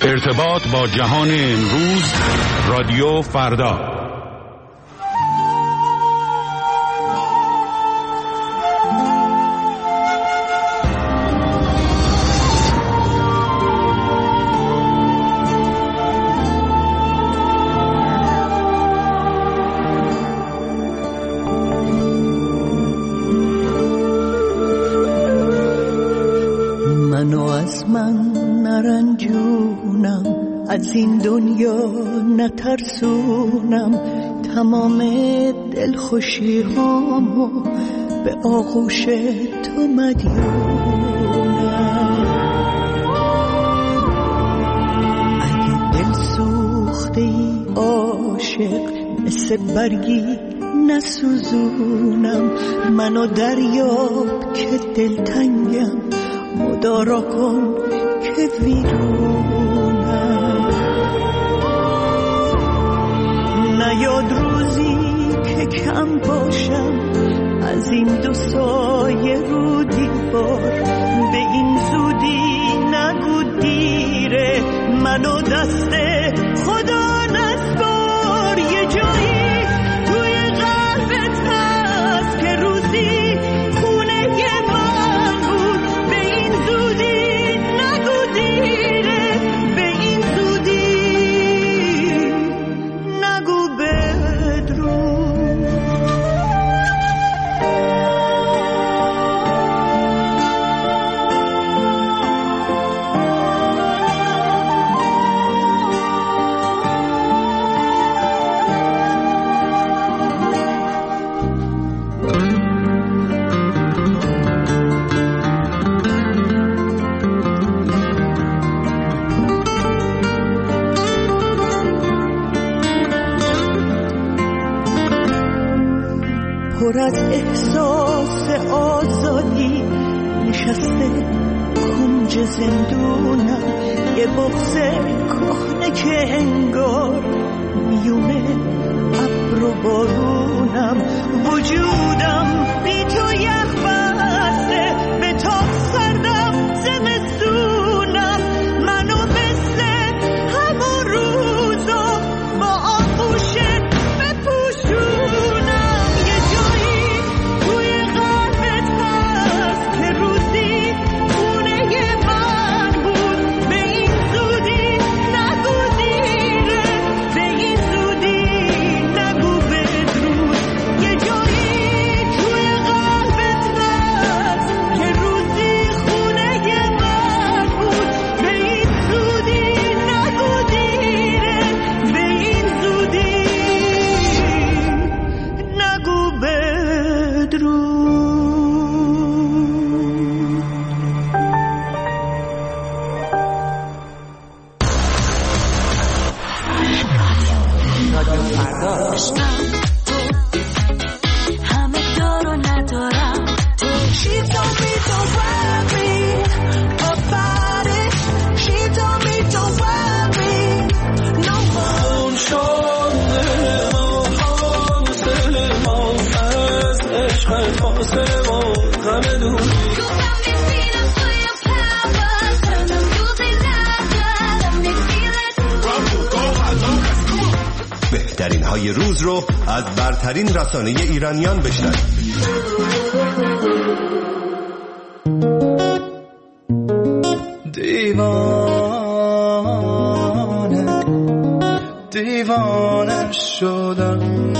ارتباط با جهان امروز، رادیو فردا. از این دنیا نترسونم، تمام دلخوشی هامو به آغوش تو مدیونم. اگه دل سوخته ای عاشق، مثل برگی نسوزونم. منو دریاب که دلتنگم، مدارا کن که ویرونم. نیاد روزی که کم باشم از این دو سایه رو دیوار، به این زودی نگو دیره، منو دست خدا نسپار. یه جایی توی قلبت هست که روزی خونه من بود، به این زودی نگو دیره، به این زودی نگو بدرود. پر از احساس آزادی نشسته کنج زندونم، یه بغض کهنه که انگار میونه ابر و بارونم. وجودم بی تو یخ بسته، به تاب سردم زمستونم. منو مثل همون روزا با آغوشت بپوشونم. بهترین های روز رو از برترین رسانه ایرانیان بشنوید. دیوانه شدم،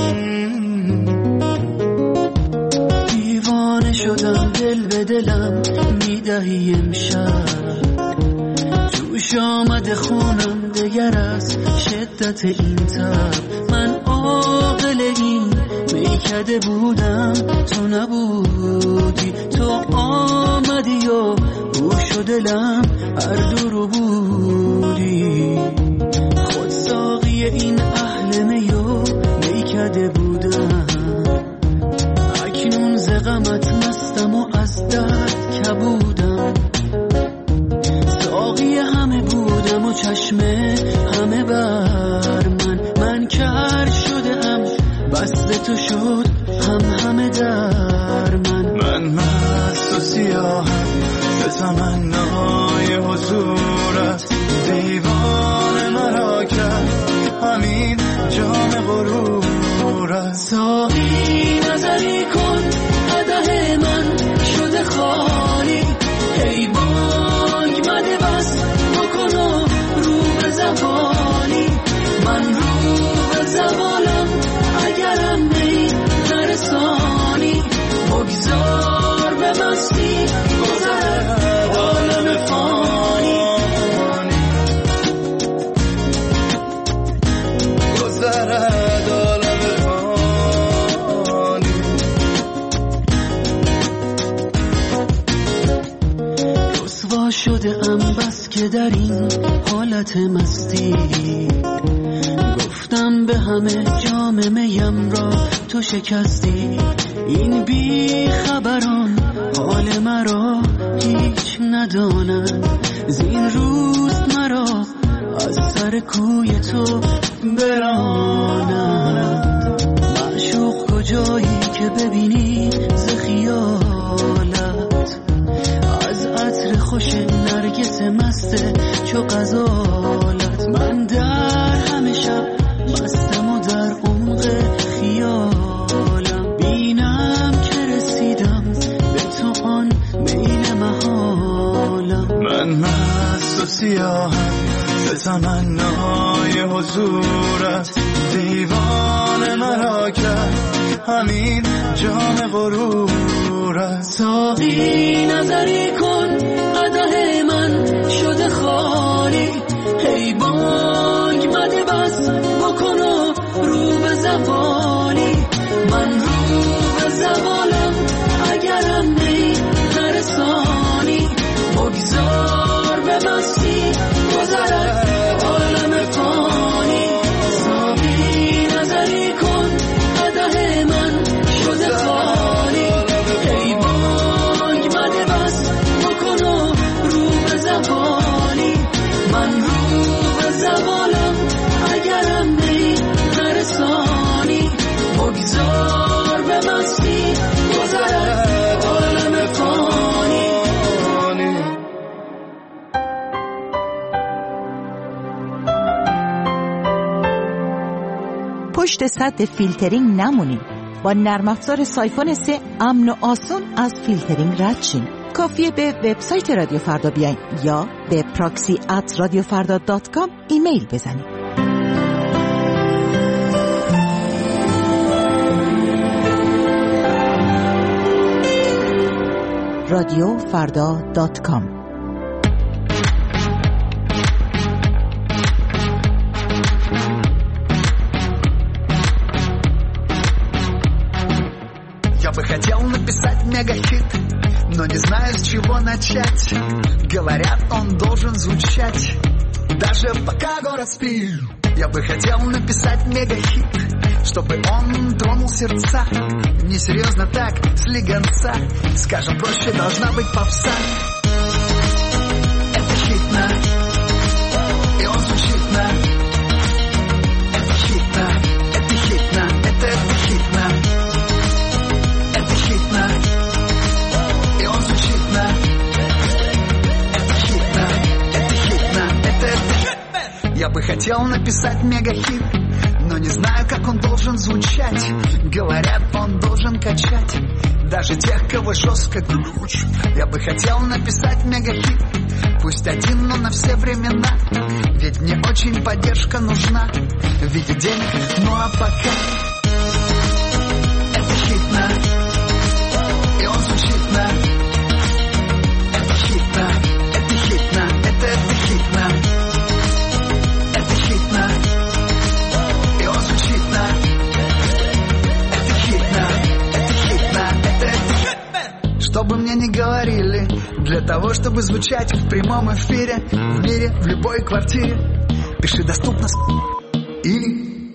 دیوانه شدم، دل به دلم میدهی امشب. جوش آمده خونم دگر از شدت این تب. من عاقل این میکده بودم، تو نبودی. تو آمدی و گوش و دلم هر دو رو بودی. خود ساقی این اهل میو میکده بودم. اکنون ز غمت مستم و از درد کبودم. ساقی همه بودم و چشم همه بر من کر شدم. وصل تو شد همه در من مست و سیاهم به تمنای حضورت. دیوان افتاده در این حالت مستی، گفتم به همه جام میم را تو شکستی. این بی خبران حال مرا هیچ ندانند، زین روز مرا از سر کوی تو برانند. معشوق کجایی که ببینی ز خیالت، از عطر خوش نرگس مسته چو غزالت. من در همه شب مستم و در عمق خیالم، بینم که رسیدم به تو آن میل محالم. من مست و سیاهم به تمنای حضورت، دیوان مرا کرد همین جام غرورت. ساقی نظری کن قدح من شده خالی، هی بانگ مده بس بکن و رو به زوالی. من رو به زوالم اگرم می نرسانی، بگذار به مستی گذرد عالم فانی. ساقی نظری کن قدح من شده خالی، ای بانگ مده بس بکن و رو به زوالی. من رو به زوالم اگرم می نرسانی، بگذار به مستی گذرد عالم فانی. پشت سد فیلترینگ نمونید. با نرم افزار سایفون 3 امن و آسون از فیلترینگ رد شین. کافیه به وبسایت رادیو فردا بیاین یا به proxy@radiofarda.com ایمیل بزنید. radiofarda.com. Я бы хотел написать мегахит, но не знаю, с чего начать. Говорят, он должен звучать даже пока город спит. Я бы хотел написать мегахит, чтобы он тронул сердца. Несерьезно так, слегонца, скажем проще, должна быть попса. Это хитно, и он звучит на. Это хитно, это хитно, это хитно. Это хитно, и он звучит на. Это хитно, это хитно, это. Я бы хотел написать мегахит, но не знаю, как он должен звучать. Говорят, он должен качать даже тех, кого жестко глючит. Я бы хотел написать мегахит, пусть один, но на все времена. Ведь мне очень поддержка нужна в виде денег, ну а пока. Это хитно, и он звучит на. Это хитно, это хитно, это хитно. Это хитно, и он звучит на. Это хитно, это хитно, это. Что бы мне ни говорили, для того, чтобы звучать в прямом эфире, в мире, в любой квартире, пиши доступно или.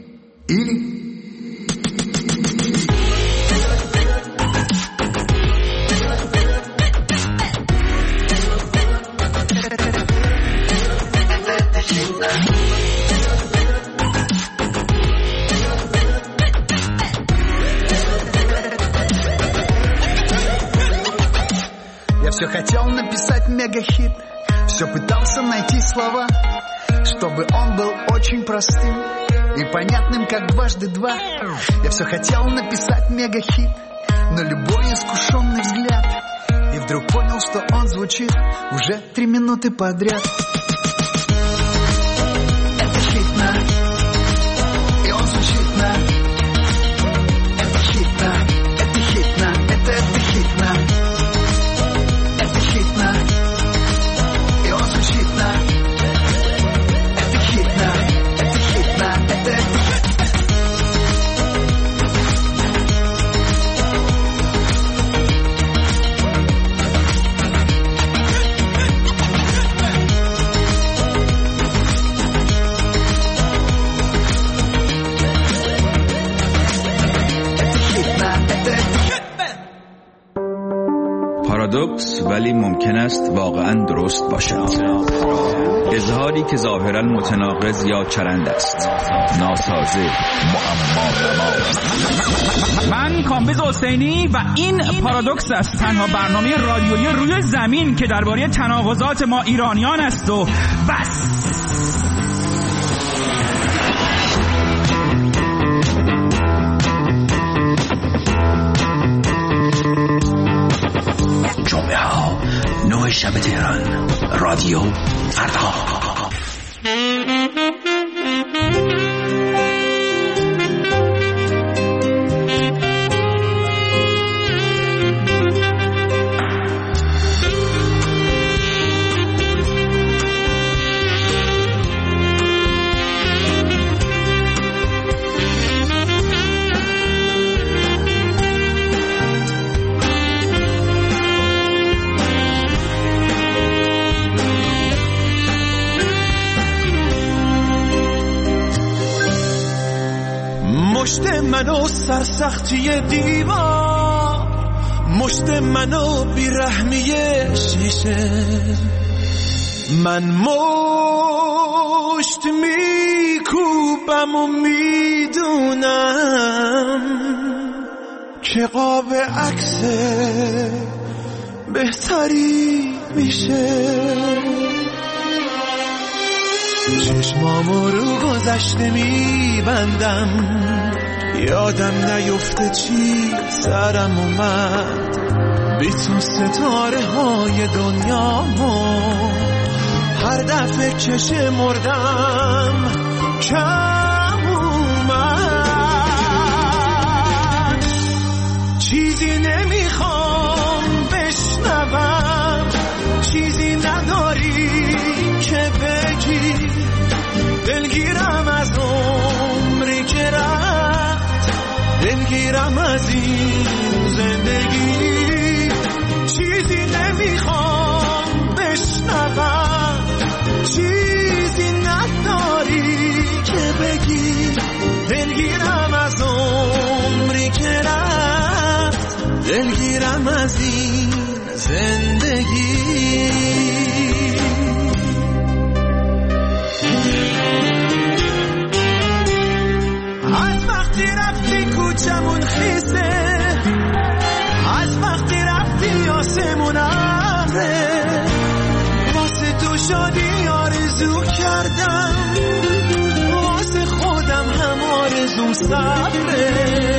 Все хотел написать мегахит, все пытался найти слова, чтобы он был очень простым и понятным, как дважды два. Я все хотел написать мегахит, но любой искушенный взгляд, и вдруг понял, что он звучит уже 3 минуты подряд. Это хитно, и он звучит на. Это хитно, это хитно, это хитно. Это хитно, и он звучит на. Это хитно, это хитно, это. پارادوکس ولی ممکن است واقعا درست باشد. اظهاری که ظاهرا متناقض یا چرند است، ناسازه، معما. من کامبیز حسینی و این پارادوکس است، تنها برنامه رادیویی روی زمین که درباره تناقضات ما ایرانیان است و بس. جمعه ها 9 شب تهران، رادیو فردا. مشت منو سرسختی دیوار، مشت منو بیرحمی شیشه، من مشت میکوبم و میدونم که قاب عکس بهتری میشه. چشمامو رو گذشته میبندم، یادم نیفته چی سرم اومد، بی تو ستاره های دنیامو هر دفعه که شمردم کم اومد. چیزی نمیخوام بشنوم، چیزی نداری که بگی، دلگیرم از عمری که رفت، دلگیرم از این زندگی. چیزی نمیخوام بشنوم، چیزی نداری که بگی، دلگیرم از عمری که رفت، دلگیرم از این زندگی. از وقتی رفتی کوچمون خیسه، از وقتی رفتی آسمون ابره، واسه تو شادی آرزو کردم، واسه خودم هم آرزوم صبره.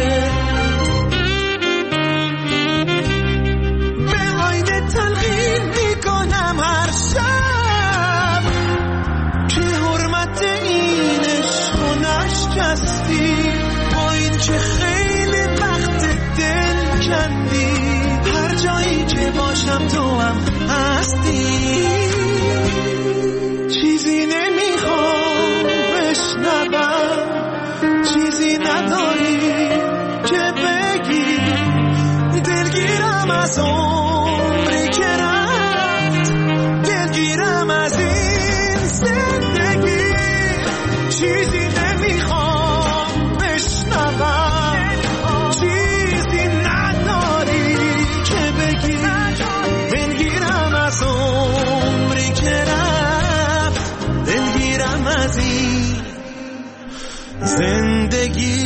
به آینه تلقین میکنم هر شب که حرمت این عشق و نشکستی، با این که خیلی وقت دل کندی، هر جایی که باشم تو هم هستی. چیزی نمیخوام بشنوم، چیزی نداری که بگی، دلگیرم از عمری که رفت، دلگیرم از این زندگی. چیزی نمیخوام بشنوم، چیزی نداری که بگی، دلگیرم از عمری که رفت، دلگیرم از این زندگی.